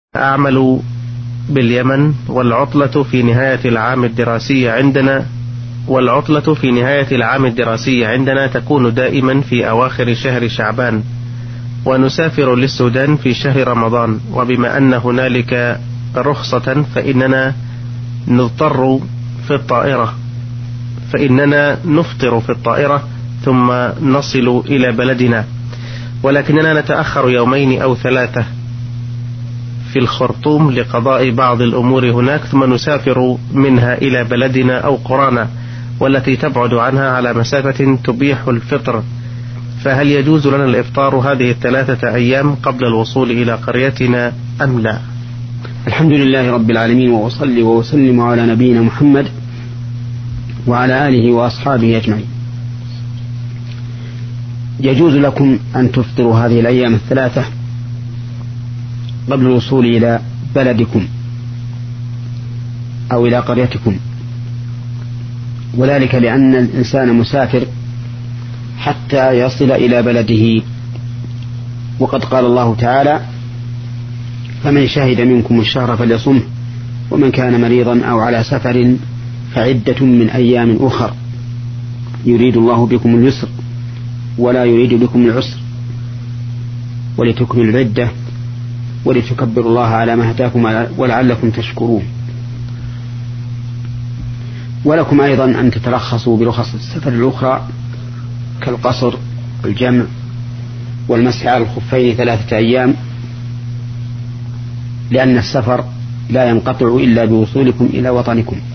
أعمل باليمن، والعطلة في نهاية العام الدراسي عندنا تكون دائما في أواخر شهر شعبان، ونسافر للسودان في شهر رمضان، وبما أن هنالك رخصة فإننا نفطر في الطائرة ثم نصل إلى بلدنا، ولكننا نتأخر يومين أو 3 في الخرطوم لقضاء بعض الأمور هناك، ثم نسافر منها إلى بلدنا أو قرانا، والتي تبعد عنها على مسافة تبيح الفطر. فهل يجوز لنا الإفطار هذه 3 أيام قبل الوصول إلى قريتنا أم لا؟ الحمد لله رب العالمين، وأصلي وأسلم على نبينا محمد وعلى آله وأصحابه أجمعين. يجوز لكم أن تفطروا هذه الأيام 3 قبل الوصول إلى بلدكم أو إلى قريتكم، وذلك لأن الإنسان مسافر حتى يصل إلى بلده، وقد قال الله تعالى: فمن شهد منكم الشهر فليصمه، ومن كان مريضا أو على سفر فعدة من أيام أخر، يريد الله بكم اليسر ولا يريد بكم العسر، ولتكملوا العدة ولتكبروا الله على ما هداكم ولعلكم تشكرون. ولكم أيضا أن تترخصوا برخص السفر الأخرى كالقصر والجمع والمسح على الخفين 3 أيام، لأن السفر لا ينقطع إلا بوصولكم إلى وطنكم.